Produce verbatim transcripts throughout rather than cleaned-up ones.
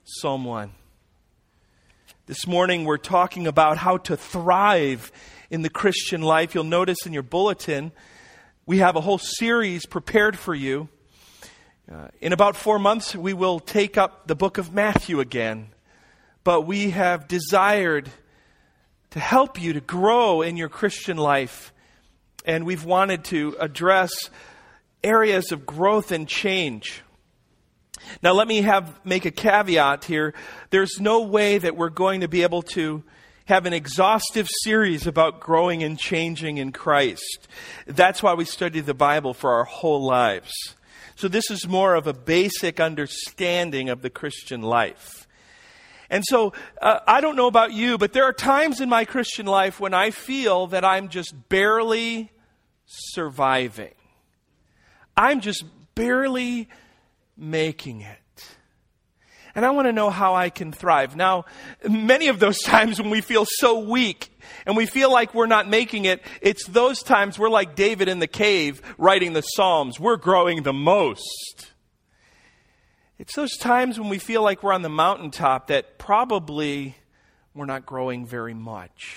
Psalm one. This morning we're talking about how to thrive in the Christian life. You'll notice in your bulletin, we have a whole series prepared for you. Uh, in about four months, we will take up the book of Matthew again. But we have desired to help you to grow in your Christian life. And we've wanted to address areas of growth and change. Now let me have make a caveat here. There's no way that we're going to be able to have an exhaustive series about growing and changing in Christ. That's why we study the Bible for our whole lives. So this is more of a basic understanding of the Christian life. And so uh, I don't know about you, but there are times in my Christian life when I feel that I'm just barely surviving. I'm just barely making it. And I want to know how I can thrive. Now, many of those times when we feel so weak and we feel like we're not making it, it's those times we're like David in the cave writing the Psalms. We're growing the most. It's those times when we feel like we're on the mountaintop that probably we're not growing very much.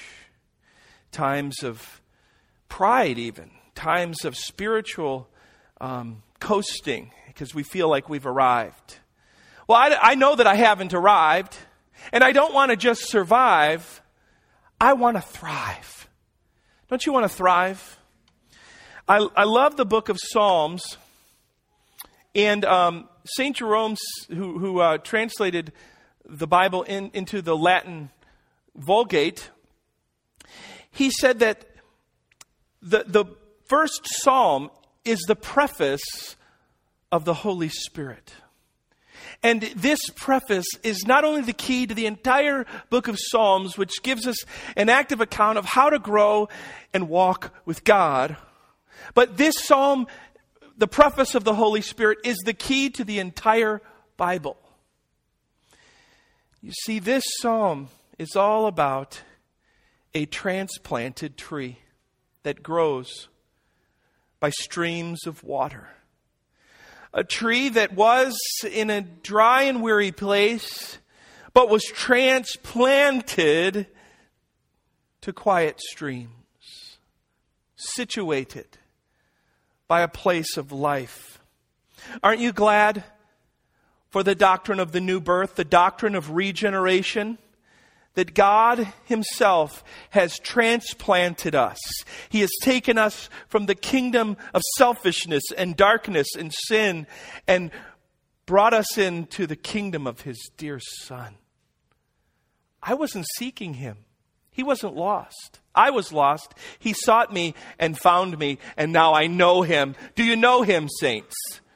Times of pride even. Times of spiritual um, coasting. Because we feel like we've arrived. Well, I, I know that I haven't arrived. And I don't want to just survive. I want to thrive. Don't you want to thrive? I, I love the book of Psalms. And um, Saint Jerome, who, who uh, translated the Bible in, into the Latin Vulgate, he said that the, the first psalm is the preface of the Holy Spirit. And this preface is not only the key to the entire book of Psalms, which gives us an active account of how to grow and walk with God, but this psalm, the preface of the Holy Spirit, is the key to the entire Bible. You see, this psalm is all about a transplanted tree that grows by streams of water. A tree that was in a dry and weary place, but was transplanted to quiet streams, situated by a place of life. Aren't you glad for the doctrine of the new birth, the doctrine of regeneration? That God Himself has transplanted us. He has taken us from the kingdom of selfishness and darkness and sin and brought us into the kingdom of His dear Son. I wasn't seeking Him. He wasn't lost. I was lost. He sought me and found me, and now I know Him. Do you know Him, saints?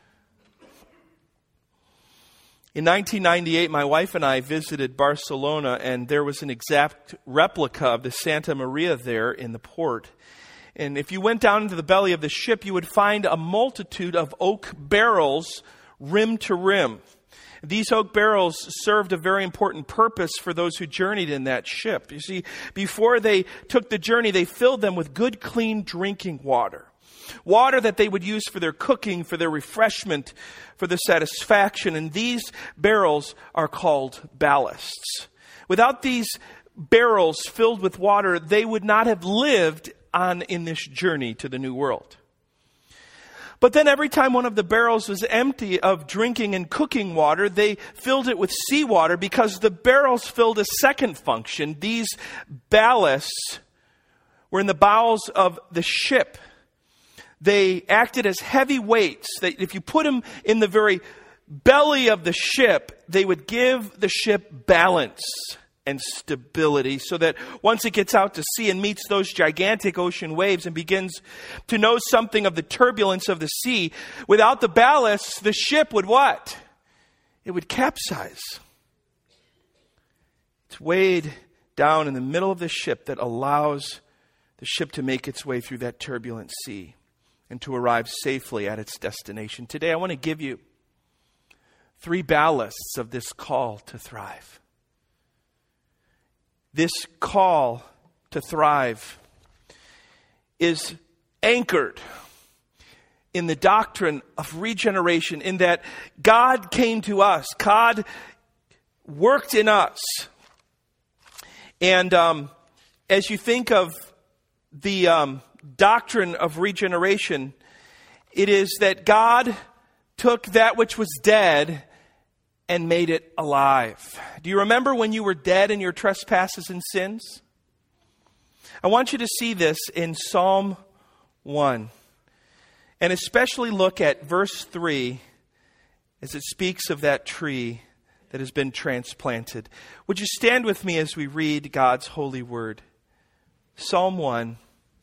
In nineteen ninety-eight, my wife and I visited Barcelona, and there was an exact replica of the Santa Maria there in the port. And if you went down into the belly of the ship, you would find a multitude of oak barrels rim to rim. These oak barrels served a very important purpose for those who journeyed in that ship. You see, before they took the journey, they filled them with good, clean drinking water. Water that they would use for their cooking, for their refreshment, for their satisfaction. And these barrels are called ballasts. Without these barrels filled with water, they would not have lived on in this journey to the new world. But then every time one of the barrels was empty of drinking and cooking water, they filled it with seawater because the barrels filled a second function. These ballasts were in the bowels of the ship. They acted as heavy weights that if you put them in the very belly of the ship, they would give the ship balance and stability so that once it gets out to sea and meets those gigantic ocean waves and begins to know something of the turbulence of the sea, without the ballast, the ship would what? It would capsize. It's weighed down in the middle of the ship that allows the ship to make its way through that turbulent sea and to arrive safely at its destination. Today, I want to give you three ballasts of this call to thrive. This call to thrive is anchored in the doctrine of regeneration, in that God came to us. God worked in us. And um, as you think of the um, doctrine of regeneration, it is that God took that which was dead and made it alive. Do you remember when you were dead in your trespasses and sins? I want you to see this in Psalm one. And especially look at verse three as it speaks of that tree that has been transplanted. Would you stand with me as we read God's holy word? Psalm one.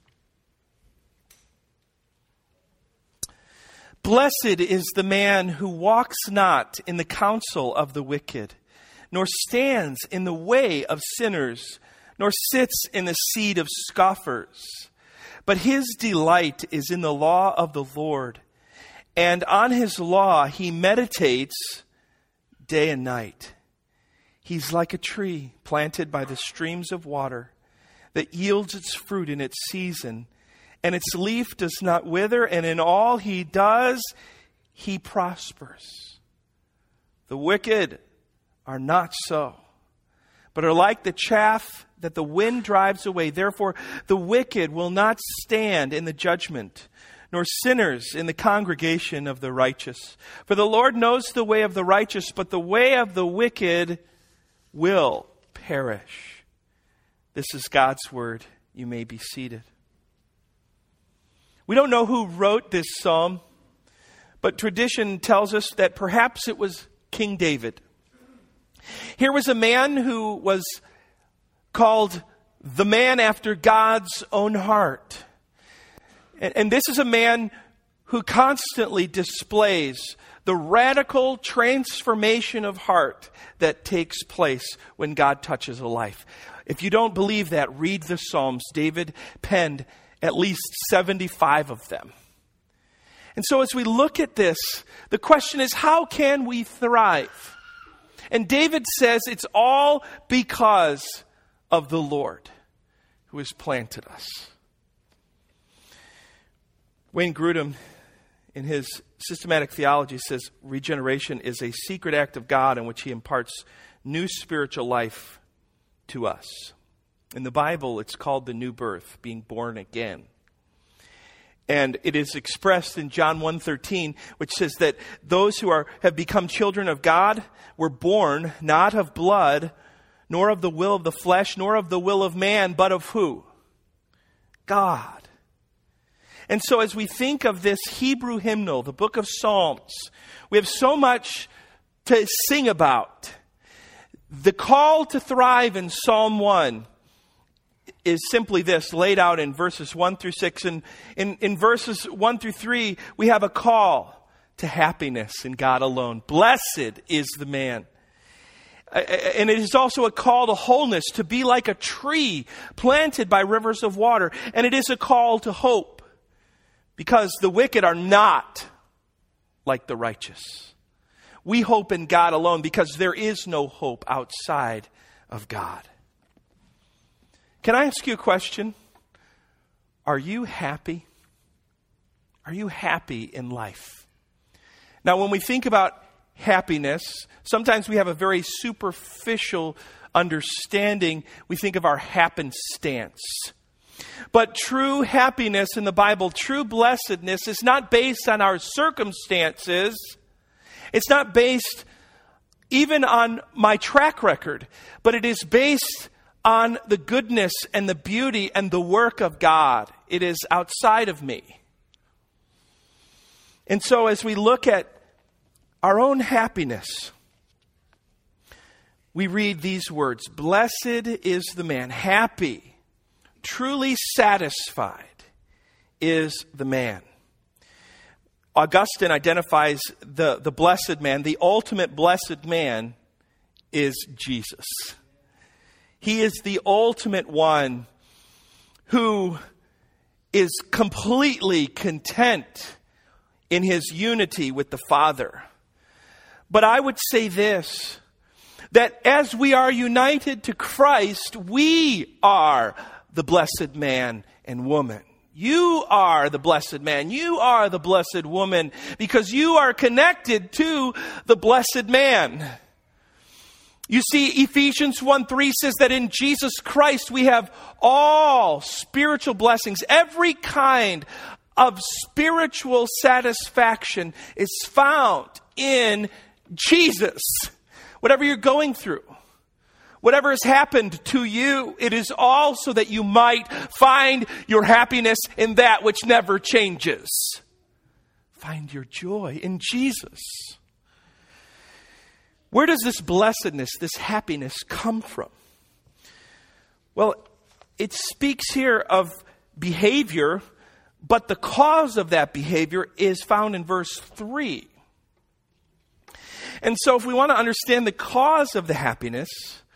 Blessed is the man who walks not in the counsel of the wicked, nor stands in the way of sinners, nor sits in the seat of scoffers. But his delight is in the law of the Lord, and on his law he meditates day and night. He's like a tree planted by the streams of water that yields its fruit in its season, and its leaf does not wither, and in all he does, he prospers. The wicked are not so, but are like the chaff that the wind drives away. Therefore, the wicked will not stand in the judgment, nor sinners in the congregation of the righteous. For the Lord knows the way of the righteous, but the way of the wicked will perish. This is God's word. You may be seated. We don't know who wrote this psalm, but tradition tells us that perhaps it was King David. Here was a man who was called the man after God's own heart. And, and this is a man who constantly displays the radical transformation of heart that takes place when God touches a life. If you don't believe that, read the Psalms. David penned at least seventy-five of them. And so as we look at this, the question is, how can we thrive? And David says it's all because of the Lord who has planted us. Wayne Grudem, in his systematic theology, says regeneration is a secret act of God in which he imparts new spiritual life to us. In the Bible, it's called the new birth, being born again. And it is expressed in John one thirteen, which says that those who are have become children of God were born not of blood, nor of the will of the flesh, nor of the will of man, but of who? God. And so as we think of this Hebrew hymnal, the book of Psalms, we have so much to sing about. The call to thrive in Psalm one is simply this, laid out in verses one through six. And in, in verses one through three, we have a call to happiness in God alone. Blessed is the man. And it is also a call to wholeness, to be like a tree planted by rivers of water. And it is a call to hope, because the wicked are not like the righteous. We hope in God alone because there is no hope outside of God. Can I ask you a question? Are you happy? Are you happy in life? Now, when we think about happiness, sometimes we have a very superficial understanding. We think of our happenstance. But true happiness in the Bible, true blessedness, is not based on our circumstances. It's not based even on my track record, but it is based on the goodness and the beauty and the work of God. It is outside of me. And so as we look at our own happiness, we read these words, blessed is the man, happy, truly satisfied is the man. Augustine identifies the, the blessed man, the ultimate blessed man is Jesus. He is the ultimate one who is completely content in his unity with the Father. But I would say this, that as we are united to Christ, we are the blessed man and woman. You are the blessed man. You are the blessed woman because you are connected to the blessed man. You see, Ephesians one three says that in Jesus Christ we have all spiritual blessings. Every kind of spiritual satisfaction is found in Jesus. Whatever you're going through, whatever has happened to you, it is all so that you might find your happiness in that which never changes. Find your joy in Jesus. Where does this blessedness, this happiness come from? Well, it speaks here of behavior, but the cause of that behavior is found in verse three. And so if we want to understand the cause of the happiness,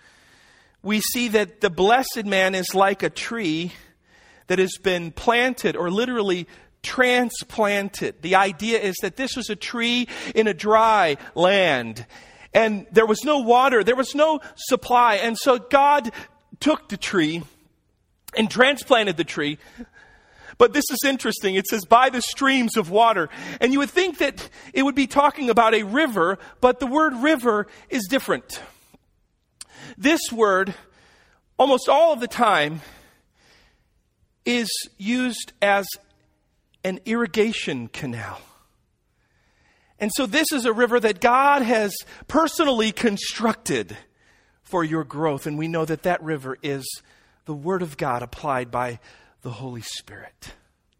we see that the blessed man is like a tree that has been planted or literally transplanted. The idea is that this was a tree in a dry land. And there was no water, there was no supply. And so God took the tree and transplanted the tree. But this is interesting. It says, by the streams of water. And you would think that it would be talking about a river, but the word river is different. This word, almost all of the time, is used as an irrigation canal. And so this is a river that God has personally constructed for your growth. And we know that that river is the Word of God applied by the Holy Spirit.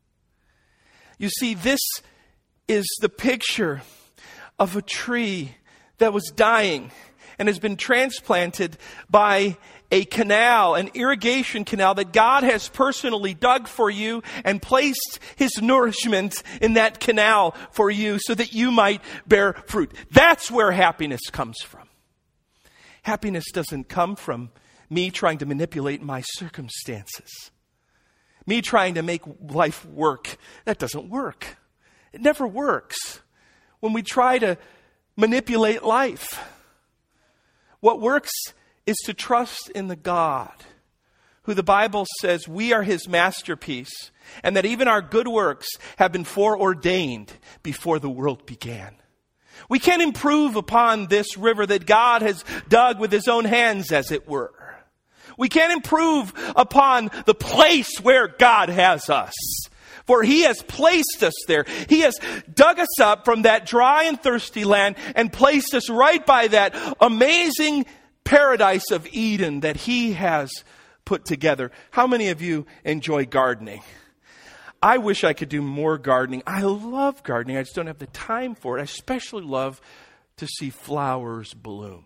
You see, this is the picture of a tree that was dying and has been transplanted by a canal, an irrigation canal that God has personally dug for you and placed His nourishment in that canal for you so that you might bear fruit. That's where happiness comes from. Happiness doesn't come from me trying to manipulate my circumstances. Me trying to make life work. That doesn't work. It never works when we try to manipulate life. What works is to trust in the God who the Bible says we are His masterpiece and that even our good works have been foreordained before the world began. We can't improve upon this river that God has dug with His own hands, as it were. We can't improve upon the place where God has us. For He has placed us there. He has dug us up from that dry and thirsty land and placed us right by that amazing paradise of Eden that He has put together. How many of you enjoy gardening? I wish I could do more gardening. I love gardening. I just don't have the time for it. I especially love to see flowers bloom.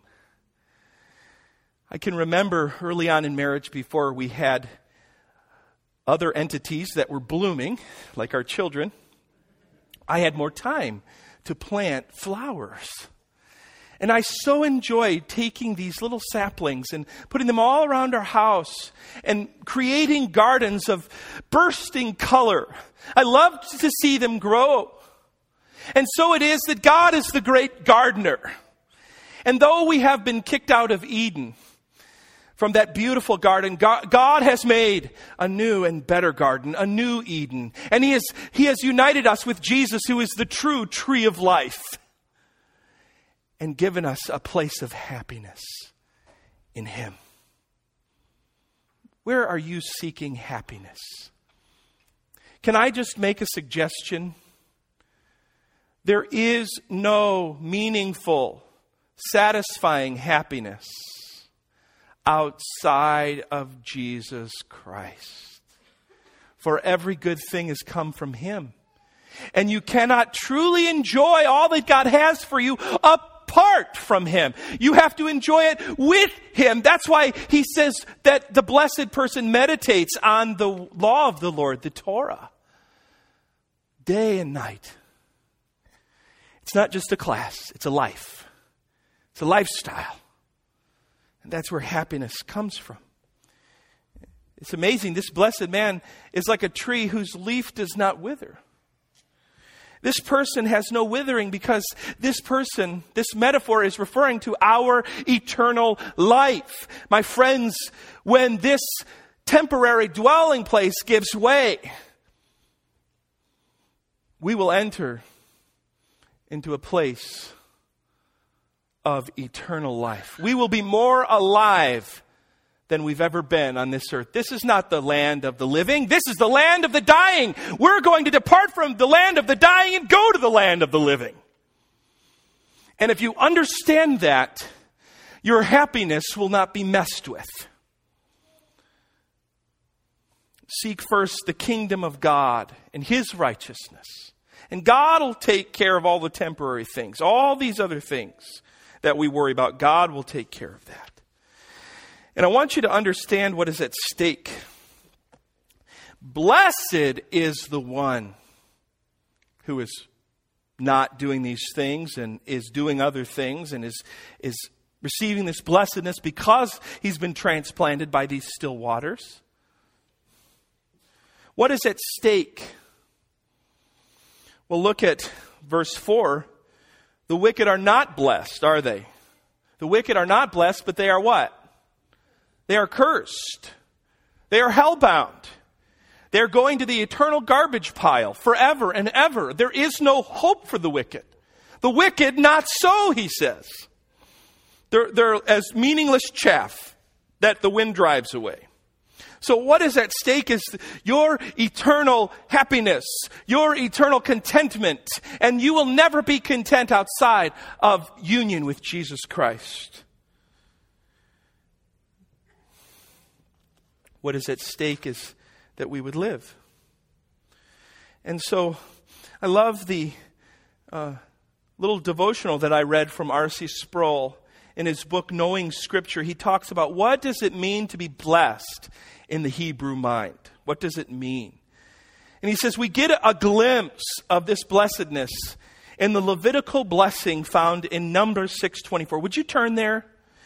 I can remember early on in marriage, before we had other entities that were blooming, like our children, I had more time to plant flowers. And I so enjoyed taking these little saplings and putting them all around our house and creating gardens of bursting color. I loved to see them grow. And so it is that God is the great gardener. And though we have been kicked out of Eden, from that beautiful garden, God, God has made a new and better garden, a new Eden. And He has, He has united us with Jesus, who is the true tree of life, and given us a place of happiness in Him. Where are you seeking happiness? Can I just make a suggestion? There is no meaningful, satisfying happiness outside of Jesus Christ. For every good thing has come from Him. And you cannot truly enjoy all that God has for you apart from Him. You have to enjoy it with Him. That's why He says that the blessed person meditates on the law of the Lord, the Torah, day and night. It's not just a class, it's a life. It's a lifestyle. And that's where happiness comes from. It's amazing. This blessed man is like a tree whose leaf does not wither. This person has no withering because this person, this metaphor is referring to our eternal life. My friends, when this temporary dwelling place gives way, we will enter into a place of eternal life. We will be more alive than we've ever been on this earth. This is not the land of the living. This is the land of the dying. We're going to depart from the land of the dying and go to the land of the living. And if you understand that, your happiness will not be messed with. Seek first the kingdom of God and His righteousness. And God will take care of all the temporary things. All these other things that we worry about, God will take care of that. And I want you to understand what is at stake. Blessed is the one who is not doing these things and is doing other things and is, is receiving this blessedness because he's been transplanted by these still waters. What is at stake? Well, look at verse four. The wicked are not blessed, are they? The wicked are not blessed, but they are what? They are cursed. They are hellbound. They're going to the eternal garbage pile forever and ever. There is no hope for the wicked. The wicked, not so, he says. They're, they're as meaningless chaff that the wind drives away. So what is at stake is your eternal happiness, your eternal contentment, and you will never be content outside of union with Jesus Christ. What is at stake is that we would live. And so I love the uh, little devotional that I read from R C Sproul in his book, Knowing Scripture. He talks about what does it mean to be blessed in the Hebrew mind? What does it mean? And he says we get a glimpse of this blessedness in the Levitical blessing found in Numbers six twenty-four. Would you turn there?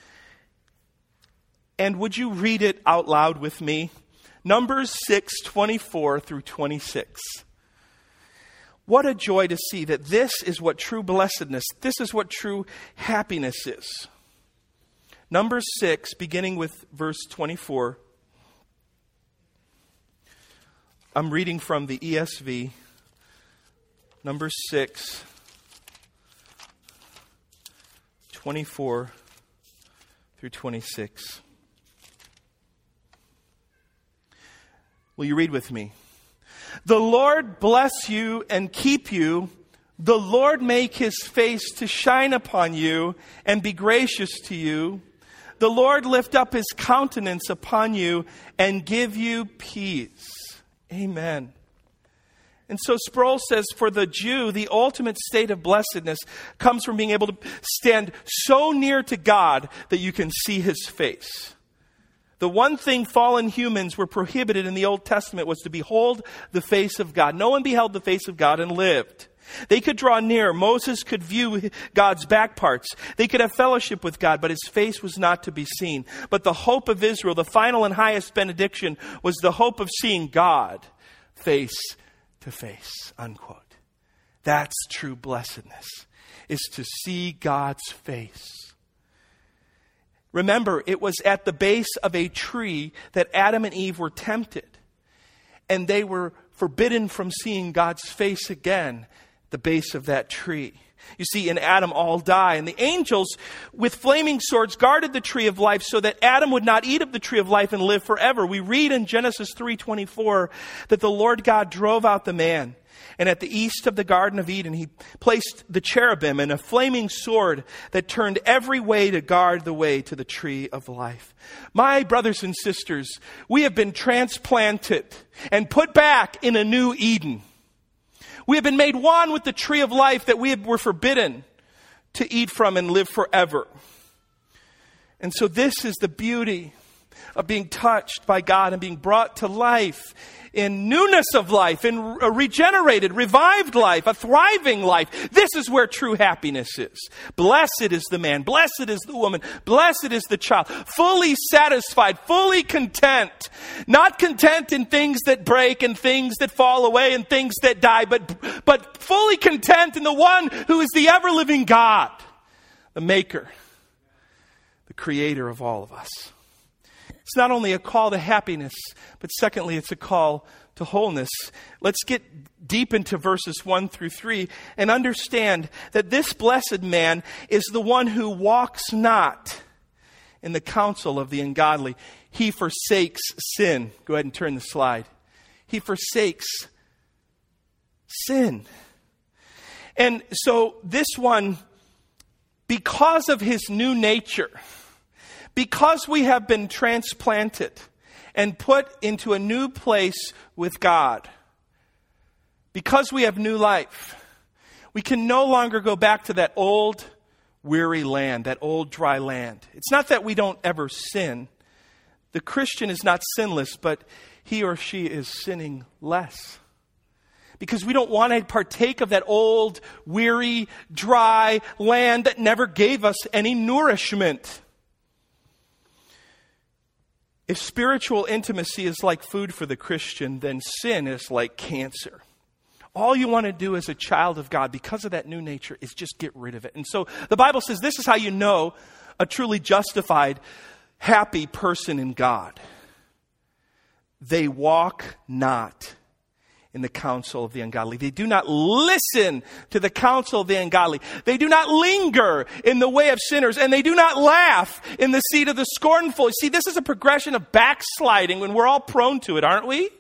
And would you read it out loud with me? Numbers six twenty-four through twenty-six. What a joy to see that this is what true blessedness, this is what true happiness is. Numbers six, beginning with verse twenty-four. I'm reading from the E S V. Numbers six, twenty-four through twenty-six. Will you read with me? The Lord bless you and keep you. The Lord make His face to shine upon you and be gracious to you. The Lord lift up His countenance upon you and give you peace. Amen. And so Sproul says, for the Jew, the ultimate state of blessedness comes from being able to stand so near to God that you can see His face. The one thing fallen humans were prohibited in the Old Testament was to behold the face of God. No one beheld the face of God and lived. They could draw near. Moses could view God's back parts. They could have fellowship with God, but His face was not to be seen. But the hope of Israel, the final and highest benediction, was the hope of seeing God face to face, unquote. That's true blessedness, is to see God's face. Remember, it was at the base of a tree that Adam and Eve were tempted. And they were forbidden from seeing God's face again, the base of that tree. You see, in Adam all die. And the angels with flaming swords guarded the tree of life so that Adam would not eat of the tree of life and live forever. We read in Genesis three twenty-four that the Lord God drove out the man. And at the east of the Garden of Eden, He placed the cherubim and a flaming sword that turned every way to guard the way to the tree of life. My brothers and sisters, we have been transplanted and put back in a new Eden. We have been made one with the tree of life that we were forbidden to eat from and live forever. And so this is the beauty of being touched by God and being brought to life in newness of life, in a regenerated, revived life, a thriving life. This is where true happiness is. Blessed is the man, blessed is the woman, blessed is the child, fully satisfied, fully content. Not content in things that break and things that fall away and things that die, but, but fully content in the one who is the ever-living God, the maker, the creator of all of us. It's not only a call to happiness, but secondly, it's a call to wholeness. Let's get deep into verses one through three and understand that this blessed man is the one who walks not in the counsel of the ungodly. He forsakes sin. Go ahead and turn the slide. He forsakes sin. And so this one, because of his new nature, because we have been transplanted and put into a new place with God, because we have new life, we can no longer go back to that old weary land, that old dry land. It's not that we don't ever sin. The Christian is not sinless, but he or she is sinning less. Because we don't want to partake of that old, weary, dry land that never gave us any nourishment. If spiritual intimacy is like food for the Christian, then sin is like cancer. All you want to do as a child of God, because of that new nature, is just get rid of it. And so the Bible says this is how you know a truly justified, happy person in God. They walk not in the counsel of the ungodly. They do not listen to the counsel of the ungodly. They do not linger in the way of sinners, and they do not laugh in the seat of the scornful. You see, this is a progression of backsliding when we're all prone to it, aren't we?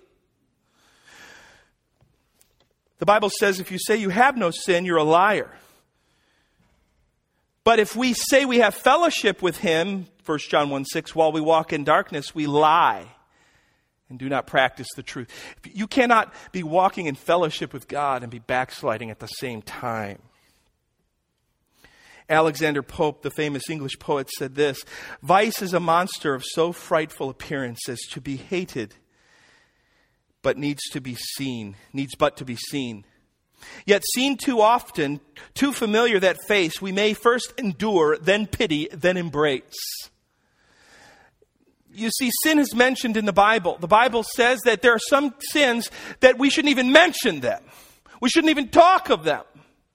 The Bible says if you say you have no sin, you're a liar. But if we say we have fellowship with him, First John one six, while we walk in darkness, we lie and do not practice the truth. You cannot be walking in fellowship with God and be backsliding at the same time. Alexander Pope, the famous English poet, said this: vice is a monster of so frightful appearance as to be hated, but needs to be seen, needs but to be seen. Yet seen too often, too familiar that face, we may first endure, then pity, then embrace. You see, sin is mentioned in the Bible. The Bible says that there are some sins that we shouldn't even mention them. We shouldn't even talk of them.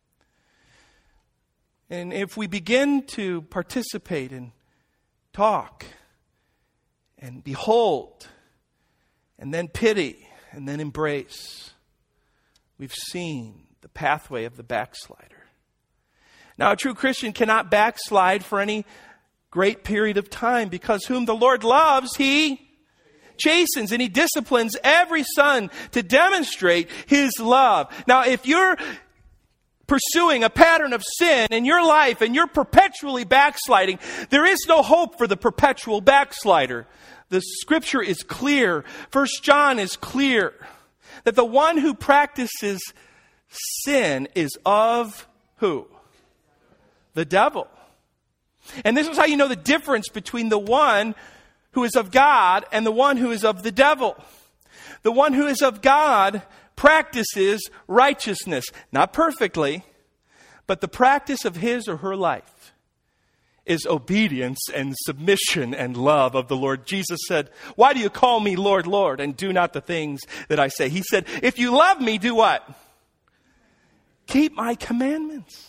And if we begin to participate and talk and behold and then pity and then embrace, we've seen the pathway of the backslider. Now, a true Christian cannot backslide for any great period of time, because whom the Lord loves, he chastens, and he disciplines every son to demonstrate his love. Now, if you're pursuing a pattern of sin in your life and you're perpetually backsliding, there is no hope for the perpetual backslider. The scripture is clear. First John is clear that the one who practices sin is of who? The devil. And this is how you know the difference between the one who is of God and the one who is of the devil. The one who is of God practices righteousness. Not perfectly, but the practice of his or her life is obedience and submission and love of the Lord. Jesus said, why do you call me Lord, Lord, and do not the things that I say? He said, if you love me, do what? Keep my commandments.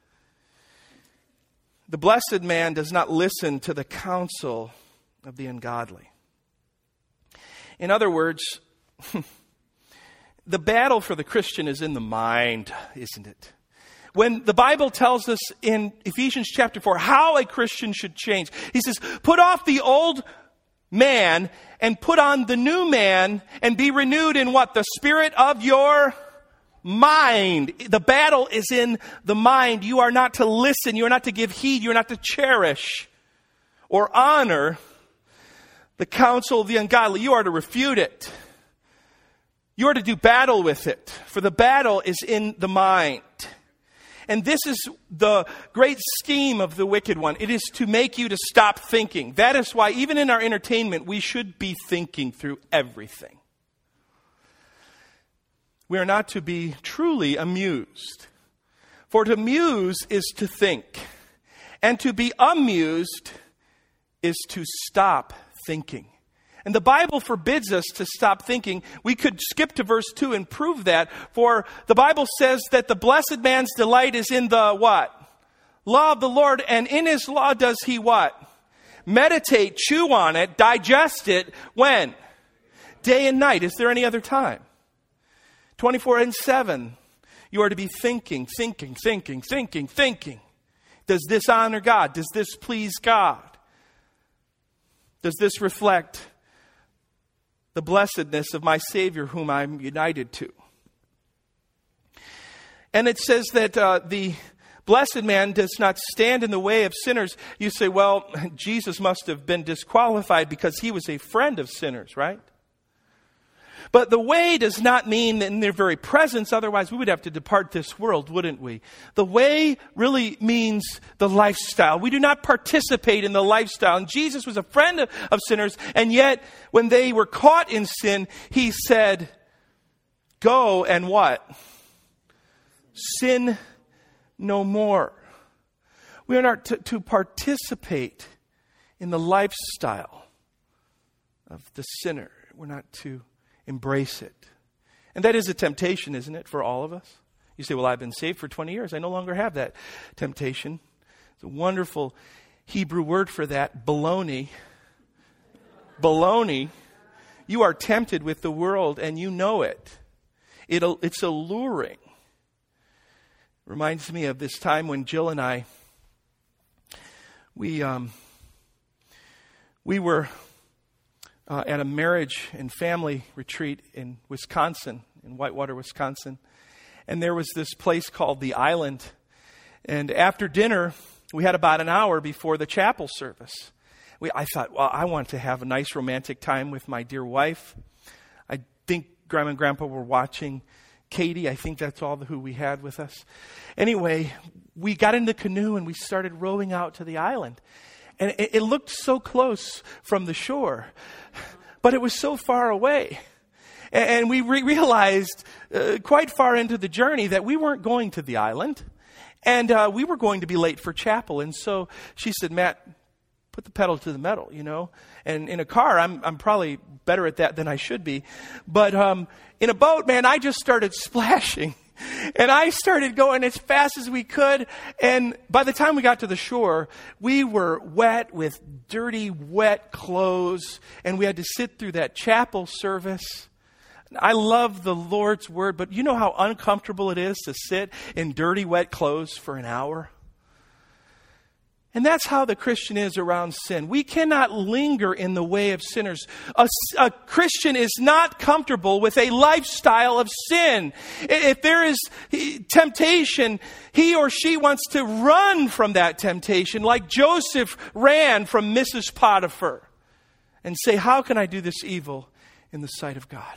The blessed man does not listen to the counsel of the ungodly. In other words, the battle for the Christian is in the mind, isn't it? When the Bible tells us in Ephesians chapter four how a Christian should change, he says, put off the old man and put on the new man and be renewed in what? The spirit of your mind. The battle is in the mind. You are not to listen. You are not to give heed. You are not to cherish or honor the counsel of the ungodly. You are to refute it. You are to do battle with it. For the battle is in the mind. And this is the great scheme of the wicked one. It is to make you to stop thinking. That is why even in our entertainment, we should be thinking through everything. We are not to be truly amused. For to muse is to think. And to be amused is to stop thinking. And the Bible forbids us to stop thinking. We could skip to verse two and prove that. For the Bible says that the blessed man's delight is in the what? Law of the Lord. And in his law does he what? Meditate, chew on it, digest it. When? Day and night. Is there any other time? twenty-four and seven. You are to be thinking, thinking, thinking, thinking, thinking. Does this honor God? Does this please God? Does this reflect the blessedness of my Savior whom I'm united to? And it says that uh, the blessed man does not stand in the way of sinners. You say, well, Jesus must have been disqualified because he was a friend of sinners, right? But the way does not mean in their very presence. Otherwise, we would have to depart this world, wouldn't we? The way really means the lifestyle. We do not participate in the lifestyle. And Jesus was a friend of, of sinners. And yet, when they were caught in sin, he said, go and what? Sin no more. We are not to, to participate in the lifestyle of the sinner. We're not to embrace it. And that is a temptation, isn't it, for all of us? You say, well, I've been saved for twenty years. I no longer have that temptation. It's a wonderful Hebrew word for that, baloney. Baloney. You are tempted with the world and you know it. It'll, it's alluring. Reminds me of this time when Jill and I, we, um, we were Uh, at a marriage and family retreat in Wisconsin, in Whitewater, Wisconsin. And there was this place called The Island. And after dinner, we had about an hour before the chapel service. We, I thought, well, I want to have a nice romantic time with my dear wife. I think Grandma and Grandpa were watching Katie. I think that's all who we had with us. Anyway, we got in the canoe and we started rowing out to the island. And it, it looked so close from the shore, but it was so far away. And, and we re- realized uh, quite far into the journey that we weren't going to the island. And uh, we were going to be late for chapel. And so she said, Matt, put the pedal to the metal, you know. And in a car, I'm I'm probably better at that than I should be. But um, in a boat, man, I just started splashing. And I started going as fast as we could. And by the time we got to the shore, we were wet with dirty, wet clothes. And we had to sit through that chapel service. I love the Lord's word, but you know how uncomfortable it is to sit in dirty, wet clothes for an hour? And that's how the Christian is around sin. We cannot linger in the way of sinners. A, a Christian is not comfortable with a lifestyle of sin. If there is temptation, he or she wants to run from that temptation, like Joseph ran from Missus Potiphar, and say, how can I do this evil in the sight of God?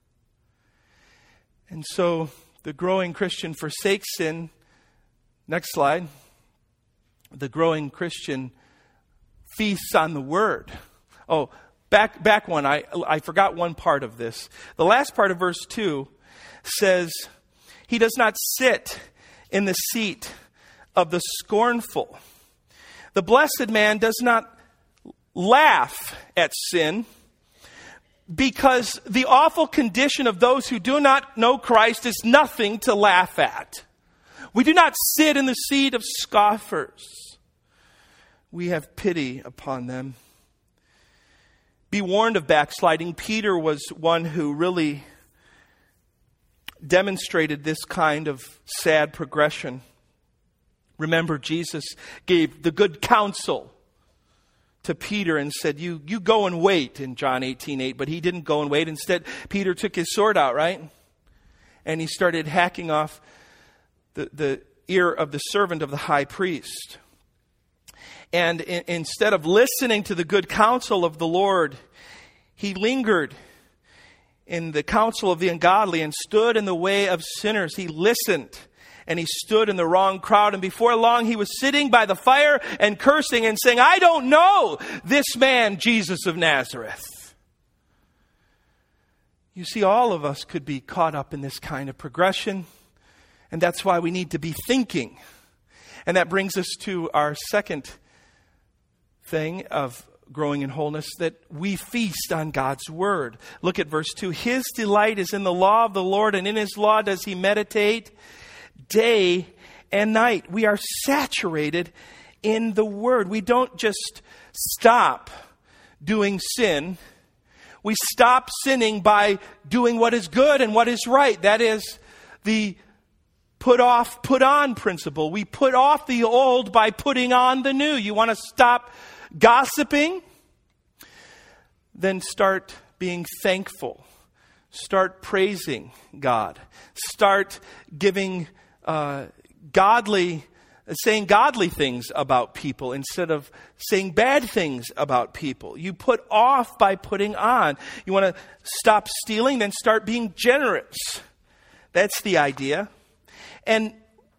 And so the growing Christian forsakes sin. Next slide. The growing Christian feasts on the word. Oh, back back one. I I forgot one part of this. The last part of verse two says, he does not sit in the seat of the scornful. The blessed man does not laugh at sin, because the awful condition of those who do not know Christ is nothing to laugh at. We do not sit in the seat of scoffers. We have pity upon them. Be warned of backsliding. Peter was one who really demonstrated this kind of sad progression. Remember, Jesus gave the good counsel to Peter and said, you, you go and wait in John eighteen eight. But he didn't go and wait. Instead, Peter took his sword out, right? And he started hacking off the, the ear of the servant of the high priest. And in, instead of listening to the good counsel of the Lord, he lingered in the counsel of the ungodly and stood in the way of sinners. He listened and he stood in the wrong crowd. And before long, he was sitting by the fire and cursing and saying, I don't know this man, Jesus of Nazareth. You see, all of us could be caught up in this kind of progression. And that's why we need to be thinking. And that brings us to our second thing of growing in wholeness, that we feast on God's word. Look at verse two. His delight is in the law of the Lord, and in his law does he meditate day and night. We are saturated in the word. We don't just stop doing sin. We stop sinning by doing what is good and what is right. That is the put off, put on principle. We put off the old by putting on the new. You want to stop gossiping? Then start being thankful. Start praising God. Start giving uh, godly, saying godly things about people instead of saying bad things about people. You put off by putting on. You want to stop stealing, then start being generous. That's the idea. And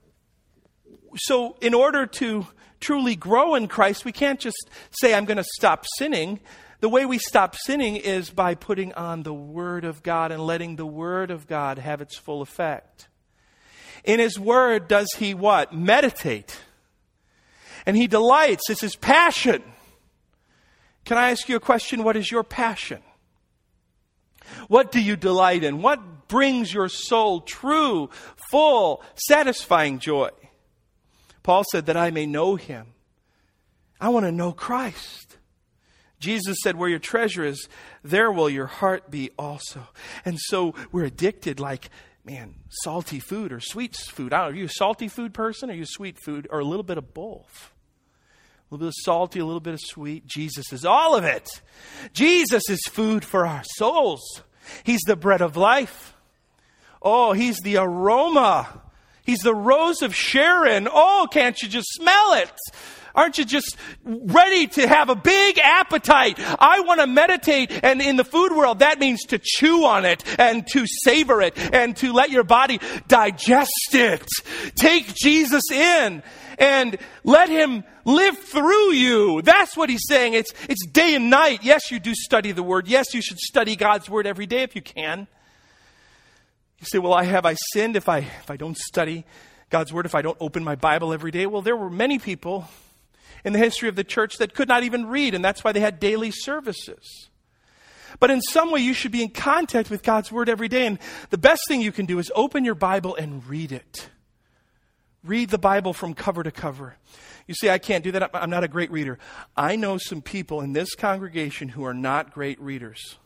so in order to truly grow in Christ, we can't just say, I'm going to stop sinning. The way we stop sinning is by putting on the Word of God and letting the Word of God have its full effect. In His Word does He what? Meditate. And He delights. It's His passion. Can I ask you a question? What is your passion? What do you delight in? What brings your soul true, full, satisfying joy? Paul said that I may know Him. I want to know Christ. Jesus said, where your treasure is, there will your heart be also. And so we're addicted like, man, salty food or sweet food. I don't know, are you a salty food person or are you a sweet food or a little bit of both? A little bit of salty, a little bit of sweet. Jesus is all of it. Jesus is food for our souls. He's the bread of life. Oh, He's the aroma. He's the rose of Sharon. Oh, can't you just smell it? Aren't you just ready to have a big appetite? I want to meditate. And in the food world, that means to chew on it and to savor it and to let your body digest it. Take Jesus in and let Him live through you. That's what He's saying. It's, it's day and night. Yes, you do study the Word. Yes, you should study God's Word every day if you can. You say, well, I have I sinned if I, if I don't study God's Word, if I don't open my Bible every day? Well, there were many people in the history of the church that could not even read, and that's why they had daily services. But in some way, you should be in contact with God's Word every day, and the best thing you can do is open your Bible and read it. Read the Bible from cover to cover. You say, I can't do that. I'm not a great reader. I know some people in this congregation who are not great readers,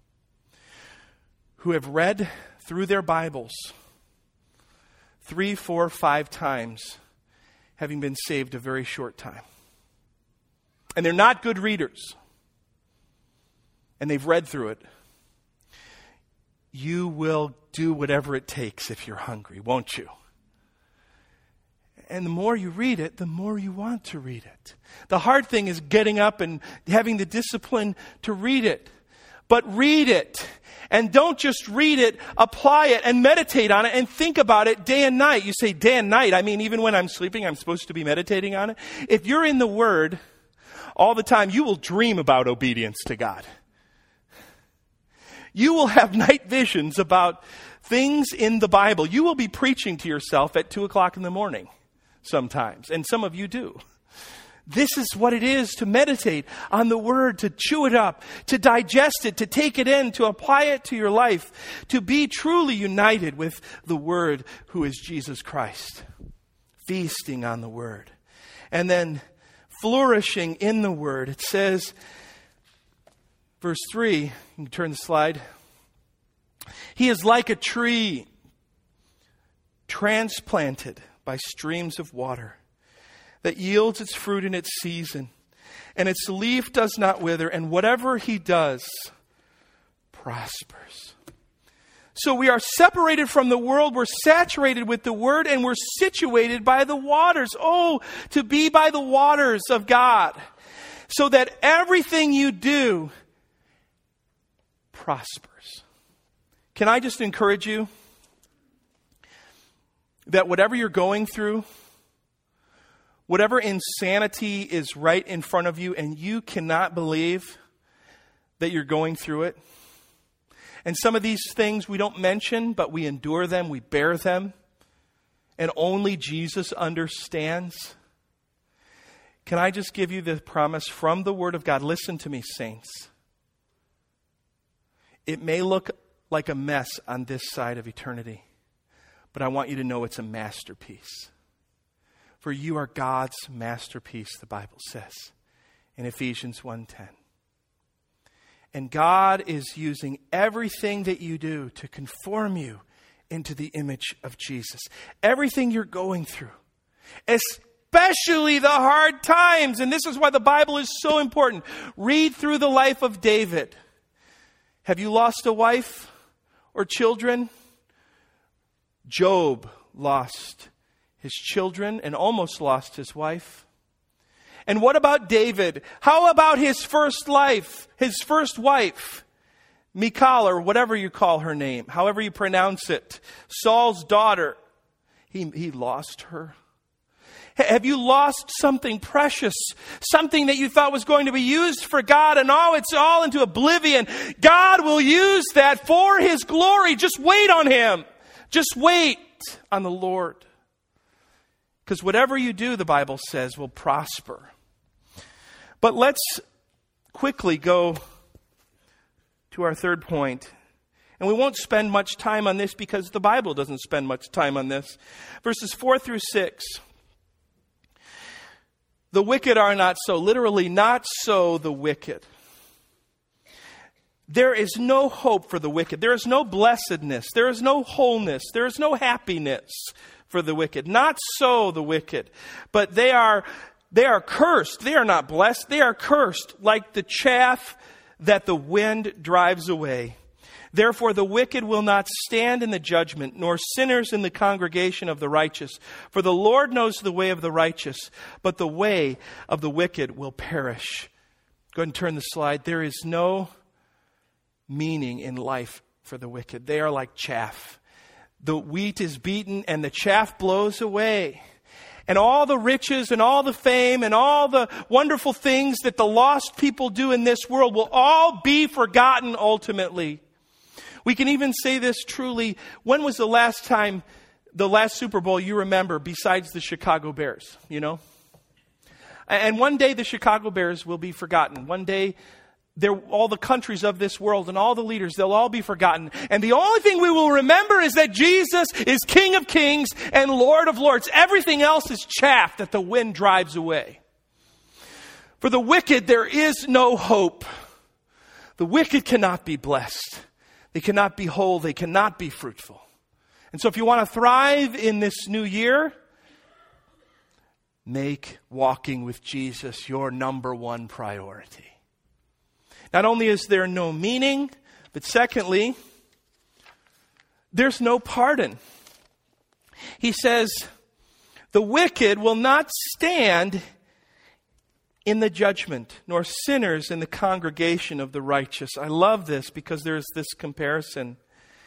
who have read through their Bibles three, four, five times, having been saved a very short time. And they're not good readers. And they've read through it. You will do whatever it takes if you're hungry, won't you? And the more you read it, the more you want to read it. The hard thing is getting up and having the discipline to read it. But read it. And don't just read it, apply it and meditate on it and think about it day and night. You say day and night. I mean, even when I'm sleeping, I'm supposed to be meditating on it. If you're in the Word all the time, you will dream about obedience to God. You will have night visions about things in the Bible. You will be preaching to yourself at two o'clock in the morning sometimes. And some of you do. This is what it is to meditate on the Word, to chew it up, to digest it, to take it in, to apply it to your life, to be truly united with the Word who is Jesus Christ. Feasting on the Word. And then flourishing in the Word. It says, verse three, you can turn the slide. He is like a tree transplanted by streams of water, that yields its fruit in its season, and its leaf does not wither, and whatever he does prospers. So we are separated from the world, we're saturated with the Word, and we're situated by the waters. Oh, to be by the waters of God, so that everything you do prospers. Can I just encourage you that whatever you're going through, whatever insanity is right in front of you and you cannot believe that you're going through it. And some of these things we don't mention, but we endure them, we bear them. And only Jesus understands. Can I just give you the promise from the Word of God? Listen to me, saints. It may look like a mess on this side of eternity, but I want you to know it's a masterpiece. For you are God's masterpiece, the Bible says in Ephesians one ten. And God is using everything that you do to conform you into the image of Jesus. Everything you're going through, especially the hard times. And this is why the Bible is so important. Read through the life of David. Have you lost a wife or children? Job lost his children and almost lost his wife. And what about David? How about his first life, his first wife? Michal, or whatever you call her name, however you pronounce it, Saul's daughter, he, he lost her. Have you lost something precious, something that you thought was going to be used for God, and oh, it's all into oblivion? God will use that for His glory. Just wait on Him. Just wait on the Lord. Because whatever you do, the Bible says, will prosper. But let's quickly go to our third point. And we won't spend much time on this because the Bible doesn't spend much time on this. Verses four through six. The wicked are not so. Literally, not so the wicked. There is no hope for the wicked. There is no blessedness. There is no wholeness. There is no happiness for the wicked. Not so the wicked. But they are, they are cursed. They are not blessed. They are cursed like the chaff that the wind drives away. Therefore the wicked will not stand in the judgment, nor sinners in the congregation of the righteous. For the Lord knows the way of the righteous, but the way of the wicked will perish. Go ahead and turn the slide. There is no meaning in life for the wicked. They are like chaff. The wheat is beaten and the chaff blows away. And all the riches and all the fame and all the wonderful things that the lost people do in this world will all be forgotten ultimately. We can even say this truly. When was the last time, the last Super Bowl you remember besides the Chicago Bears, you know? And one day the Chicago Bears will be forgotten. One day all the countries of this world and all the leaders, they'll all be forgotten. And the only thing we will remember is that Jesus is King of Kings and Lord of Lords. Everything else is chaff that the wind drives away. For the wicked, there is no hope. The wicked cannot be blessed. They cannot be whole. They cannot be fruitful. And so if you want to thrive in this new year, make walking with Jesus your number one priority. Not only is there no meaning, but secondly, there's no pardon. He says, the wicked will not stand in the judgment, nor sinners in the congregation of the righteous. I love this because there's this comparison.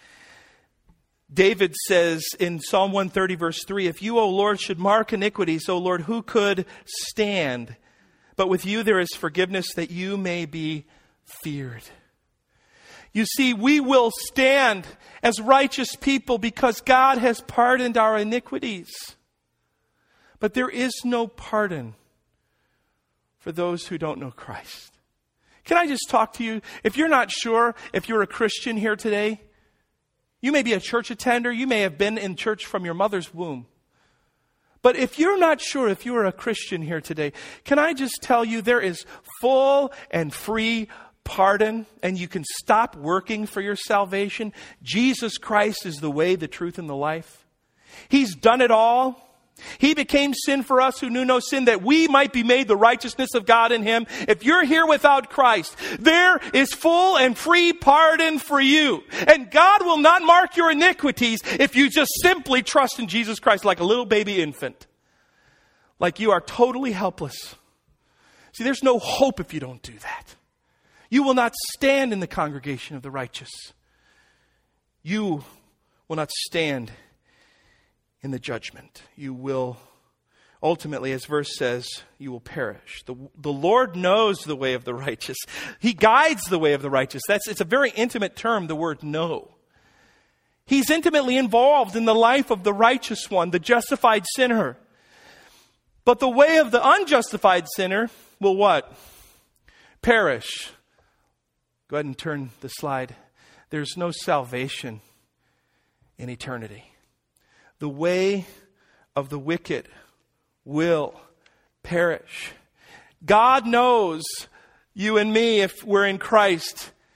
David says in Psalm one thirty verse three, if you, O Lord, should mark iniquities, O Lord, who could stand? But with you there is forgiveness that you may be feared. You see, we will stand as righteous people because God has pardoned our iniquities. But there is no pardon for those who don't know Christ. Can I just talk to you? If you're not sure if you're a Christian here today, you may be a church attender. You may have been in church from your mother's womb. But if you're not sure if you're a Christian here today, can I just tell you there is full and free pardon, and you can stop working for your salvation. Jesus Christ is the way, the truth, and the life. He's done it all. He became sin for us who knew no sin, that we might be made the righteousness of God in Him. If you're here without Christ, there is full and free pardon for you. And God will not mark your iniquities if you just simply trust in Jesus Christ like a little baby infant. Like you are totally helpless. See, there's no hope if you don't do that. You will not stand in the congregation of the righteous. You will not stand in the judgment. You will, ultimately, as verse says, you will perish. The, the Lord knows the way of the righteous. He guides the way of the righteous. That's, it's a very intimate term, the word know. He's intimately involved in the life of the righteous one, the justified sinner. But the way of the unjustified sinner will what? Perish. Go ahead and turn the slide. There's no salvation in eternity. The way of the wicked will perish. God knows you and me, if we're in Christ,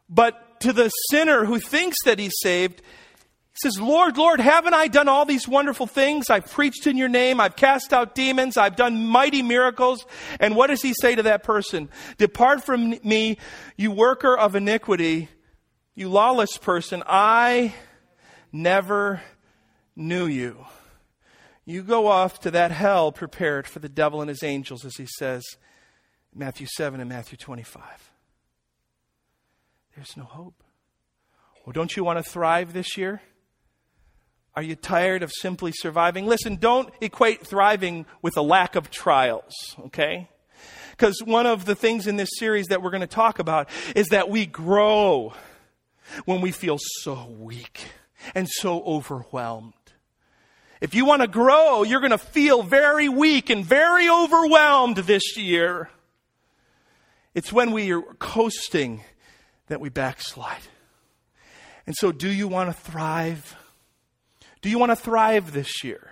But to the sinner who thinks that he's saved, he says, Lord, Lord, haven't I done all these wonderful things? I've preached in your name. I've cast out demons. I've done mighty miracles. And what does he say to that person? Depart from me, you worker of iniquity, you lawless person. I never knew you. You go off to that hell prepared for the devil and his angels, as he says in Matthew seven and Matthew twenty-five. There's no hope. Well, don't you want to thrive this year? Are you tired of simply surviving? Listen, don't equate thriving with a lack of trials, okay? Because one of the things in this series that we're going to talk about is that we grow when we feel so weak and so overwhelmed. If you want to grow, you're going to feel very weak and very overwhelmed this year. It's when we are coasting that we backslide. And so do you want to thrive? Do you want to thrive this year?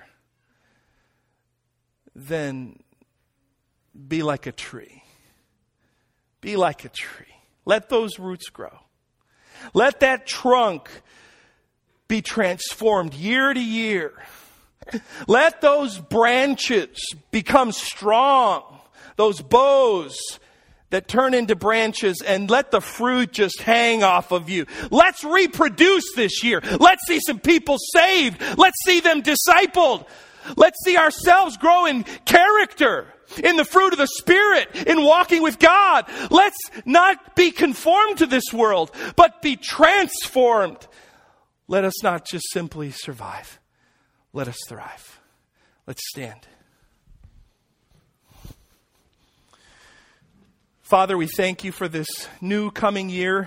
Then be like a tree. Be like a tree. Let those roots grow. Let that trunk be transformed year to year. Let those branches become strong. Those boughs that turn into branches, and let the fruit just hang off of you. Let's reproduce this year. Let's see some people saved. Let's see them discipled. Let's see ourselves grow in character, in the fruit of the Spirit, in walking with God. Let's not be conformed to this world, but be transformed. Let us not just simply survive. Let us thrive. Let's stand. Father, we thank you for this new coming year.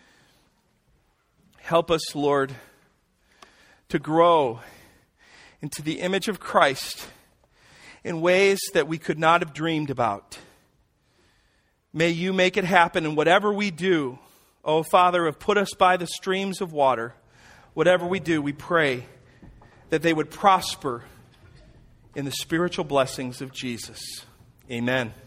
Help us, Lord, to grow into the image of Christ in ways that we could not have dreamed about. May you make it happen in whatever we do. Oh, Father, have put us by the streams of water. Whatever we do, we pray that they would prosper in the spiritual blessings of Jesus. Amen.